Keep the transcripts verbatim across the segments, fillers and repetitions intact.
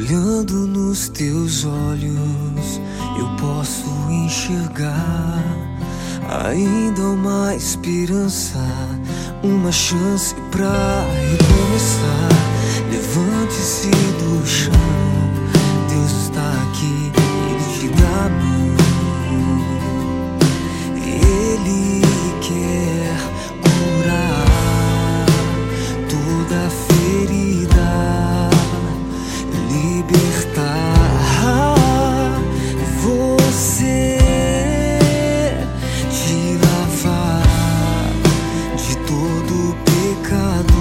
Olhando nos teus olhos, eu posso enxergar ainda uma esperança, uma chance pra recomeçar. Levante-se do chão, Deus está aqui, Ele te dá a mão. Ele quer curar toda ferida, libertar você, te lavar de todo pecado,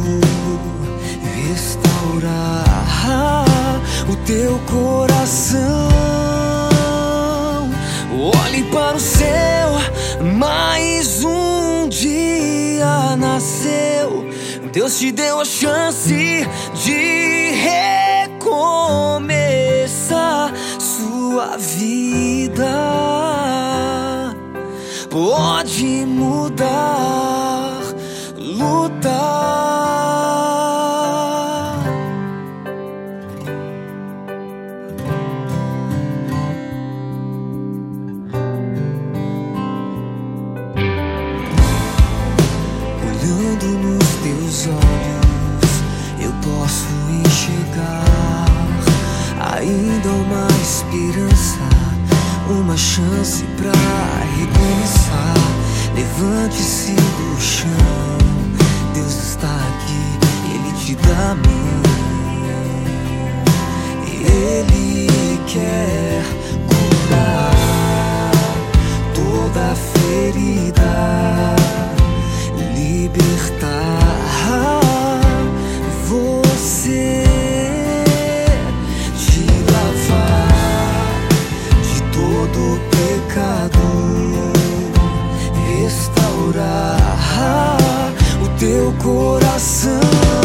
restaurar o teu coração. Olhe para o céu, mais um dia nasceu. Deus te deu a chance de recomeçar sua vida. Pode mudar, lutar. Olhando nos teus olhos, eu posso enxergar ainda uma esperança, uma chance pra recomeçar. Levante-se do chão, Deus está aqui, Ele te dá a mão. Ele quer curar toda ferida, libertar você, te lavar de todo pecado, restaurar o teu coração.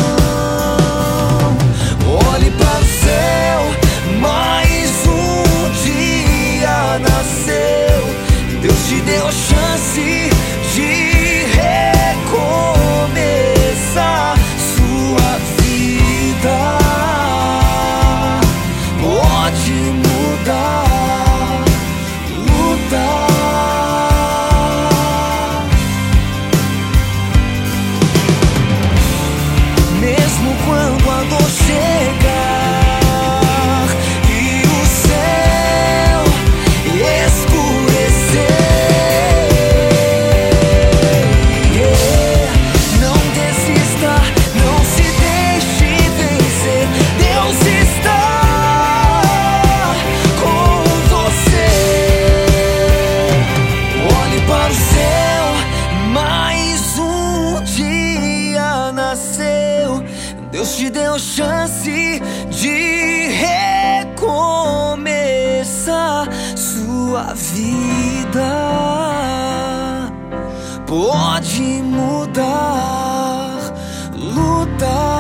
Olhe para o céu, mais um dia nasceu. Deus te deu a chance de recomeçar sua vida. Pode mudar, lutar. Mesmo quando a dor chegar e o céu escurecer, não desista, não se deixe vencer. Deus está com você. Olhe para o céu, mais um dia nasceu. Deus te deu a chance de recomeçar sua vida. Pode mudar, lutar.